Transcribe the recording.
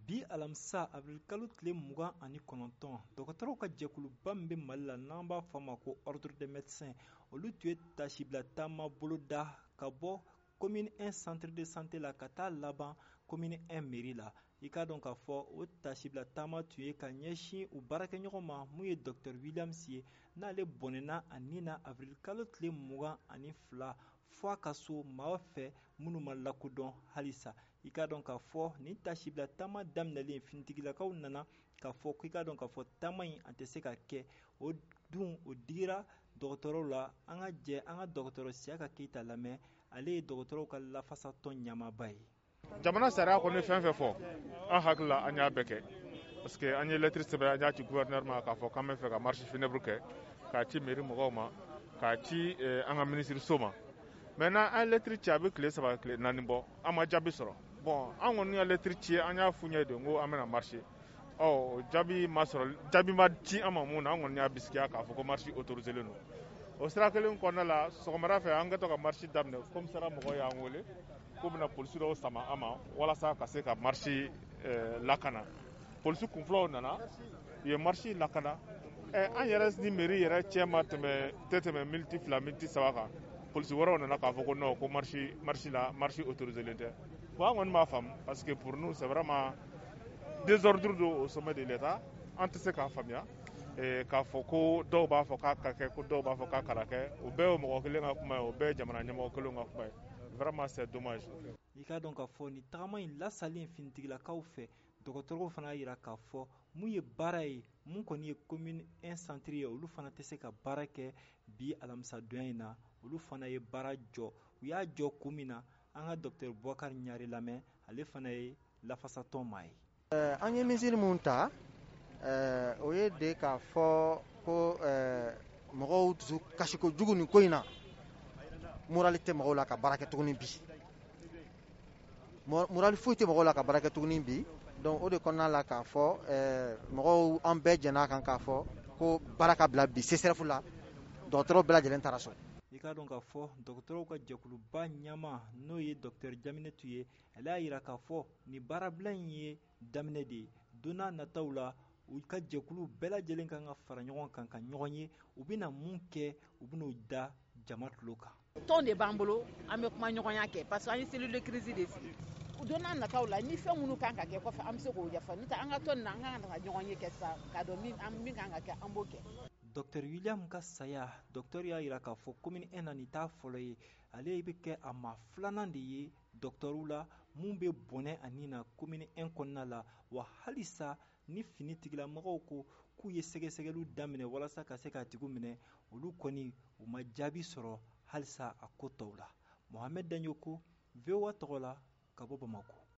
bi alamisa avril kalo tile 29 dɔgɔtɔrɔw ka jɛkuluba min bɛ Mali la n'an b'a fɔ a ma ko ordre des médecins olu tun ye tasibila taama boloda ka bɔ commune 1 centre de santé la ka taa laban commune 1 mairie la. I k'a dɔn k'a fɔ o tasibila taama tun ye ka ɲɛsin u baarakɛɲɔgɔn ma mun ye Dr Williams ye n'ale bɔnɛna a nin na avril kalo tile 22 fɔ a ka so maa fɛ minnu ma lakodɔn halisa. I k'a dɔn k'a fɔ nin tasibila taama daminɛlen finitigilakaw nana k'a fɔ k'i k'a dɔn k'a fɔ taama in a tɛ se ka kɛ o dun o digira dɔgɔtɔrɔw la. An ka jɛ an ka dɔgɔtɔrɔ Siyaka Keyita lamɛn, ale ye dɔgɔtɔrɔw ka lafasatɔn ɲamaba ye. Jamana sariya kɔni fɛn fɛn fɔ an hakili la an y'a bɛɛ kɛ parce que an ye lettre sɛbɛn an y'a ci gouverneur ma k'a fɔ k'an bɛ fɛ ka marche funèbre kɛ k'a ci mairie mɔgɔw ma k'a ci an ka ministre ma. Maintenant an lettre ci a bɛ tile 3 tile 4 bɔ an ma jaabi sɔrɔ. Bon an kɔni ka lettre ci an y'a f'u ɲɛ de ko an bɛna marche. Jaabi ma sɔrɔ, jaabi ma ci an ma mun na an kɔni y'a bisikiya k'a fɔ ko marche autorisé len don. O sira kelen kɔnɔna la sɔgɔmada fɛ an ka to ka marche daminɛ commissariat mɔgɔw y'an wele k'u bɛna polisi dɔw sama an ma walasa ka se ka marche lakana. Polisi kunfɔlɔw nana u ye marche lakana. An yɛrɛ ni mairie yɛrɛ cɛ ma tɛmɛ minute 2 minute 3 kan. Polisi wɛrɛw nana k'a fɔ ko non ko marche autorisé len tɛ. Bon an kɔni b'a faamu parce que pour nous c'est vraiment désordre au sommet de l'État. An tɛ se k'a faamuya. K'a fɔ ko dɔw b'a fɔ k'a ka kɛ ko dɔw b'a fɔ k'a kana kɛ o bɛɛ ye mɔgɔ kelen ka kuma ye o bɛɛ ye jamana ɲɛmɔgɔ kelen ka kuma ye. Vraiment c'est dommage. I k'a dɔn k'a fɔ nin tagama in lasalen finitigilakaw fɛ dɔgɔtɔrɔw fana y'a jira k'a fɔ mun ye baara ye mun kɔni ye commune 1 centre ye olu fana tɛ se ka baara kɛ bi alamisadonya in na. Olu fana ye baara jɔ u y'a jɔ kun min na an ka Dr Boubacar Ɲare lamɛn, ale fana ye lafasatɔn maa ye. An ye mesure mun ta o ye de k'a fɔ ko mɔgɔw dusu kasi kojugu nin ko in na morali tɛ mɔgɔw la ka baara kɛ tuguni bi. Morali foyi tɛ mɔgɔw la ka baara kɛ tuguni bi. Donc o de kɔnɔna la k'a fɔ mɔgɔw an bɛɛ jɛn'a kan k'a fɔ ko baara ka bila bi CSRF la dɔgɔtɔrɔ bɛɛ lajɛlen taara so. I k'a dɔn k'a fɔ dɔgɔtɔrɔw ka jɛkuluba ɲɛma n'o ye Dr Jaminetu ye ale y'a jira k'a fɔ nin baarabila in ye daminɛ de ye. Don n'a nataw la u ka jɛkulu bɛɛ lajɛlen kan ka fara ɲɔgɔn kan ka ɲɔgɔn ye u bɛna mun kɛ u bɛn'o da jama tulo kan. Tɔn de b'an bolo an bɛ kuma ɲɔgɔnya kɛ parce que an ye cellule de crise de sigi. Don n'a nataw la ni fɛn minnu kan ka kɛ kɔfɛ an bɛ se k'o yafa n'o tɛ an ka tɔn nin na an kan ka ɲɔgɔn ye kɛ sisan k'a dɔn min kan ka kɛ an b'o kɛ. Dr William ka saya docteur y'a jira k'a fɔ commune 1 na nin t'a fɔlɔ ye ale bɛ kɛ a maa filanan de ye docteurw la mun bɛ bɔnɛ a nin na commune 1 kɔnɔna la wa halisa ni finitigilamɔgɔw ko k'u ye sɛgɛsɛgɛliw daminɛ walasa ka se k'a tigi minɛ olu kɔni u ma jaabi sɔrɔ halisa a ko tɔw la. Mohamed Danyoko, VOA tɔgɔ la ka bɔ Bamako.